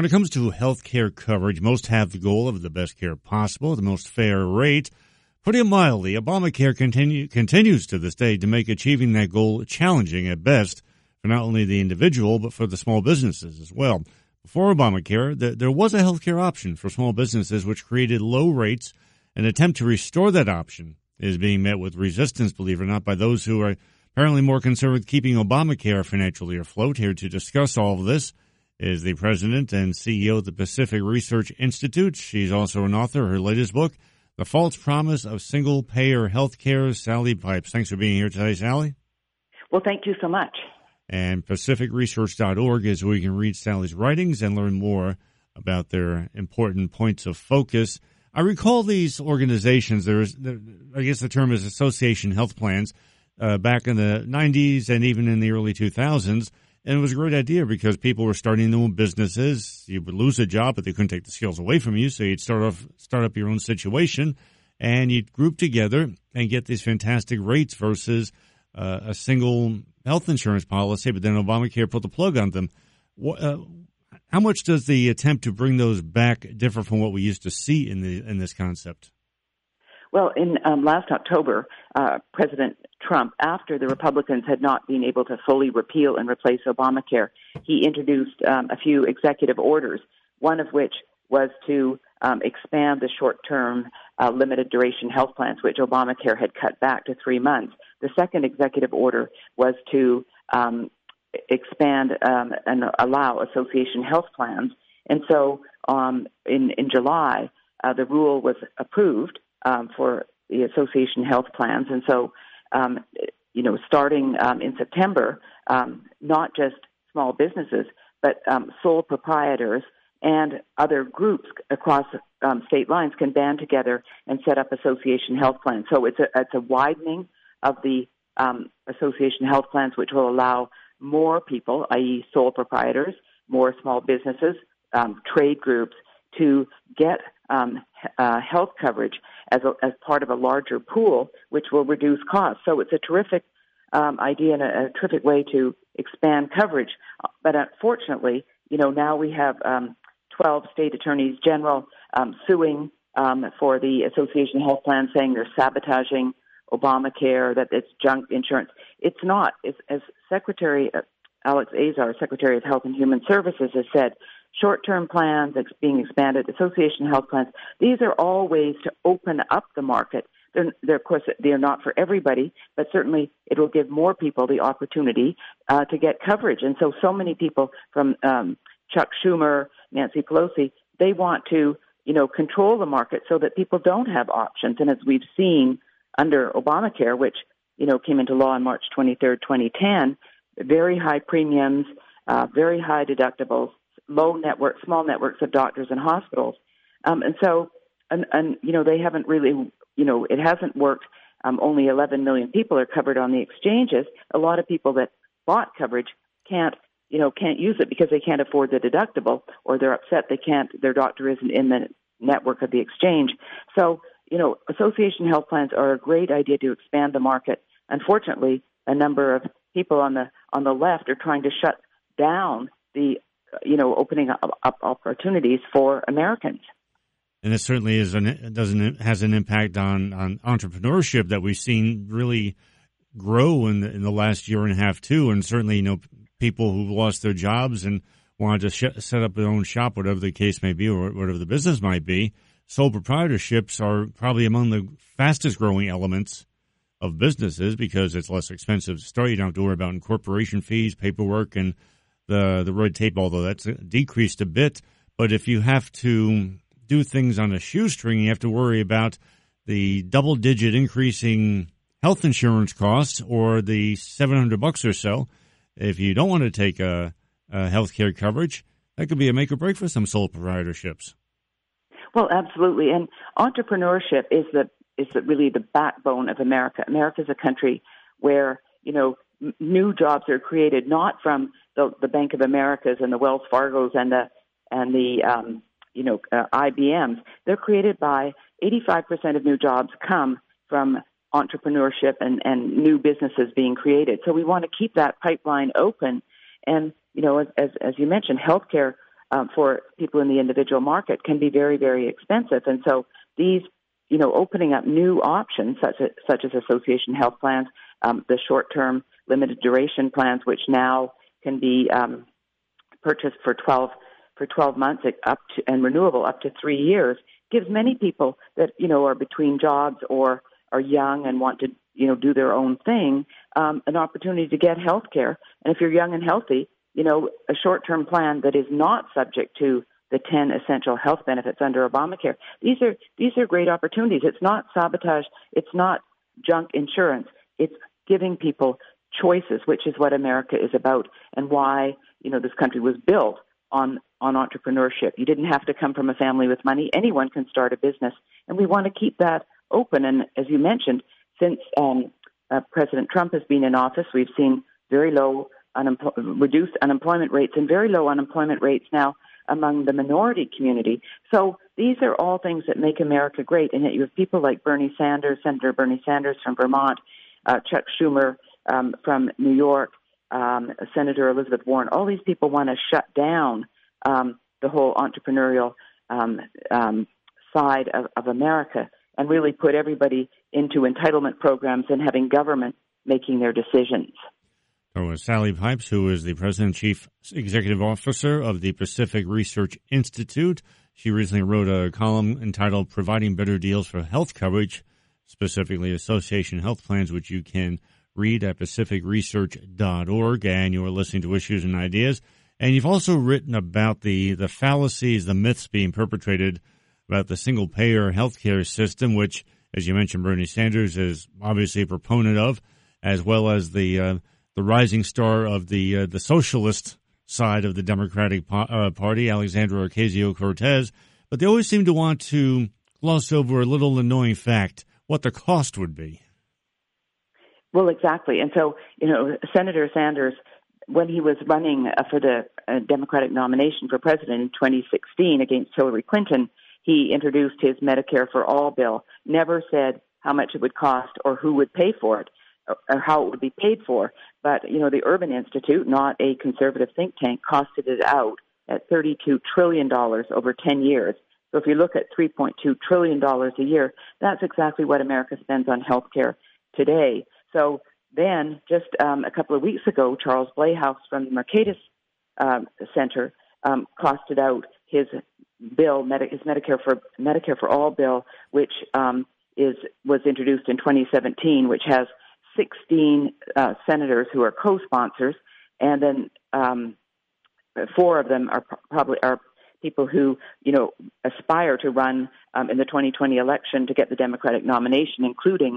When it comes to health care coverage, most have the goal of the best care possible, the most fair rate. Putting it mildly, Obamacare continues to this day to make achieving that goal challenging at best for not only the individual, but for the small businesses as well. Before Obamacare, there was a health care option for small businesses which created low rates. An attempt to restore that option is being met with resistance, believe it or not, by those who are apparently more concerned with keeping Obamacare financially afloat. Here to discuss all of this is the president and CEO of the Pacific Research Institute. She's also an author of her latest book, The False Promise of Single-Payer Health Care. Sally Pipes, thanks for being here today, Sally. Well, thank you so much. And pacificresearch.org is where you can read Sally's writings and learn more about their important points of focus. I recall these organizations, I guess the term is Association Health Plans, back in the 90s and even in the early 2000s. And it was a great idea because people were starting their own businesses. You would lose a job, but they couldn't take the skills away from you. So you'd start up your own situation, and you'd group together and get these fantastic rates versus a single health insurance policy. But then Obamacare put the plug on them. How much does the attempt to bring those back differ from what we used to see in this concept? Well, in last October, President Trump, after the Republicans had not been able to fully repeal and replace Obamacare, he introduced a few executive orders, one of which was to expand the short-term limited duration health plans, which Obamacare had cut back to 3 months. The second executive order was to expand and allow association health plans. And so in July, the rule was approved for the association health plans. And so, starting in September, not just small businesses, but sole proprietors and other groups across state lines can band together and set up association health plans. So it's a widening of the association health plans, which will allow more people, i.e. sole proprietors, more small businesses, trade groups, to get health coverage as part of a larger pool, which will reduce costs. So it's a terrific idea and a terrific way to expand coverage. But unfortunately, now we have 12 state attorneys general suing for the association health plan, saying they're sabotaging Obamacare, that it's junk insurance. It's not. As Secretary Alex Azar, Secretary of Health and Human Services, has said, short-term plans being expanded, association health plans, these are all ways to open up the market. They're, of course, they're not for everybody, but certainly it will give more people the opportunity to get coverage. And so many people, from Chuck Schumer, Nancy Pelosi, they want to, control the market so that people don't have options. And as we've seen under Obamacare, which, came into law on March 23rd, 2010, very high premiums, very high deductibles, small networks of doctors and hospitals. They haven't really, it hasn't worked. Only 11 million people are covered on the exchanges. A lot of people that bought coverage can't use it because they can't afford the deductible, or they're upset their doctor isn't in the network of the exchange. So, association health plans are a great idea to expand the market. Unfortunately, a number of people on the left are trying to shut down the opening up opportunities for Americans. And it certainly has an impact on entrepreneurship that we've seen really grow in the last year and a half too. And certainly, people who've lost their jobs and wanted to set up their own shop, whatever the case may be, or whatever the business might be, sole proprietorships are probably among the fastest growing elements of businesses because it's less expensive to start. You don't have to worry about incorporation fees, paperwork, and the red tape, although that's decreased a bit. But if you have to do things on a shoestring, you have to worry about the double-digit increasing health insurance costs or the $700 or so. If you don't want to take a health care coverage, that could be a make or break for some sole proprietorships. Well, absolutely. And entrepreneurship is really the backbone of America. America is a country where, new jobs are created not from the Bank of Americas and the Wells Fargos and the IBMs. They're created by 85% of new jobs come from entrepreneurship and new businesses being created. So we want to keep that pipeline open. And, as you mentioned, healthcare for people in the individual market can be very, very expensive. And so these, opening up new options such as association health plans, the short-term limited duration plans, which now can be purchased for 12 months and renewable up to 3 years, gives many people that are between jobs or are young and want to do their own thing an opportunity to get health care. And if you're young and healthy, a short-term plan that is not subject to the 10 essential health benefits under Obamacare. These are great opportunities. It's not sabotage. It's not junk insurance. It's giving people choices, which is what America is about, and why this country was built on entrepreneurship. You didn't have to come from a family with money. Anyone can start a business, and we want to keep that open. And as you mentioned, since President Trump has been in office, we've seen very low reduced unemployment rates and very low unemployment rates now among the minority community. So these are all things that make America great. And yet you have people like Bernie Sanders, Senator Bernie Sanders from Vermont, Chuck Schumer from New York, Senator Elizabeth Warren. All these people want to shut down the whole entrepreneurial side of America and really put everybody into entitlement programs and having government making their decisions. Sally Pipes, who is the President and Chief Executive Officer of the Pacific Research Institute. She recently wrote a column entitled Providing Better Deals for Health Coverage, specifically association health plans, which you can read at pacificresearch.org. And you are listening to Issues and Ideas. And you've also written about the fallacies, the myths being perpetrated about the single-payer healthcare system, which, as you mentioned, Bernie Sanders is obviously a proponent of, as well as the rising star of the socialist side of the Democratic Party, Alexandria Ocasio-Cortez. But they always seem to want to gloss over a little annoying fact, what the cost would be. Well, exactly. And so, Senator Sanders, when he was running for the Democratic nomination for president in 2016 against Hillary Clinton, he introduced his Medicare for All bill, never said how much it would cost or who would pay for it or how it would be paid for. But, the Urban Institute, not a conservative think tank, costed it out at $32 trillion over 10 years. So if you look at $3.2 trillion a year, that's exactly what America spends on health care today. So then just a couple of weeks ago, Charles Blehaus from the Mercatus Center costed out his bill, his Medicare for All bill, which was introduced in 2017, which has 16 senators who are co-sponsors, and then 4 of them are people who aspire to run in the 2020 election to get the Democratic nomination, including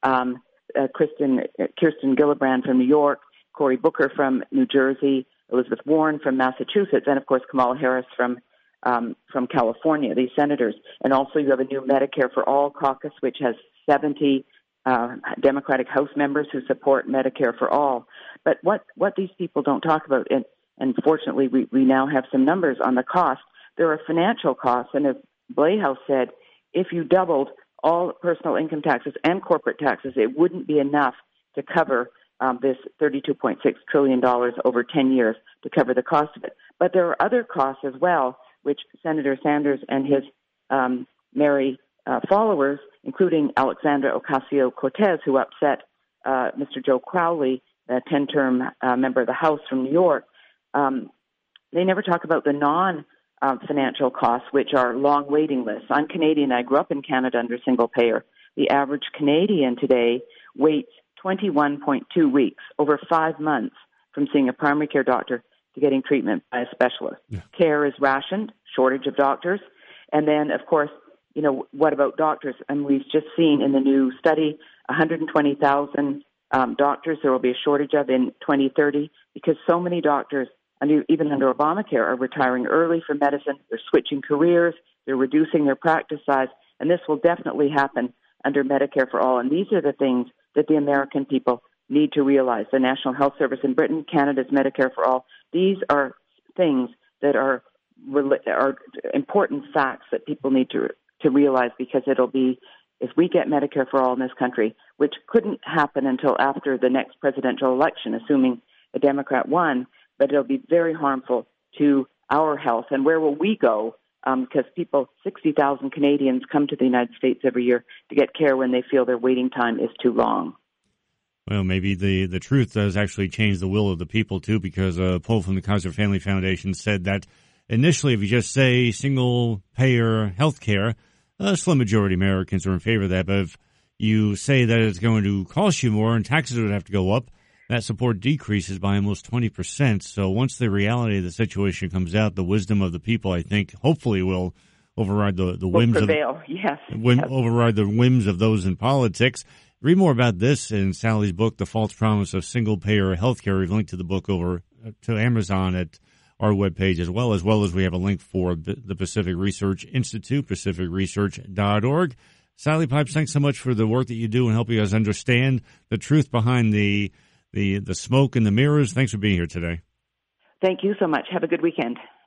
Kirsten Gillibrand from New York, Cory Booker from New Jersey, Elizabeth Warren from Massachusetts, and of course Kamala Harris from California. These senators, and also you have a new Medicare for All caucus, which has 70 Democratic House members who support Medicare for All. But what these people don't talk about, and fortunately we now have some numbers on the cost, there are financial costs. And as Blehaus said, if you doubled all personal income taxes and corporate taxes, it wouldn't be enough to cover this $32.6 trillion over 10 years to cover the cost of it. But there are other costs as well, which Senator Sanders and his merry followers, including Alexandria Ocasio-Cortez, who upset Mr. Joe Crowley, a 10-term member of the House from New York, they never talk about the non-financial costs, which are long waiting lists. I'm Canadian. I grew up in Canada under single payer. The average Canadian today waits 21.2 weeks, over 5 months, from seeing a primary care doctor to getting treatment by a specialist. Yeah. Care is rationed, shortage of doctors. And then, of course, what about doctors? And we've just seen in the new study 120,000 doctors there will be a shortage of in 2030 because so many doctors, even under Obamacare, are retiring early from medicine. They're switching careers. They're reducing their practice size. And this will definitely happen under Medicare for All. And these are the things that the American people need to realize. The National Health Service in Britain, Canada's Medicare for All, these are things that are important facts that people need to realize, because it'll be, if we get Medicare for All in this country, which couldn't happen until after the next presidential election, assuming a Democrat won, but it'll be very harmful to our health, and where will we go? Because 60,000 Canadians come to the United States every year to get care when they feel their waiting time is too long. Well, maybe the truth does actually change the will of the people, too, because a poll from the Kaiser Family Foundation said that initially, if you just say single-payer health care, a slim majority of Americans are in favor of that. But if you say that it's going to cost you more and taxes would have to go up, that support decreases by almost 20%. So once the reality of the situation comes out, the wisdom of the people, I think, hopefully will override the whims override the whims of those in politics. Read more about this in Sally's book, The False Promise of Single-Payer Healthcare. We've linked to the book over to Amazon at our webpage as well as we have a link for the Pacific Research Institute, pacificresearch.org. Sally Pipes, thanks so much for the work that you do and helping us understand the truth behind the smoke and the mirrors. Thanks for being here today. Thank you so much. Have a good weekend.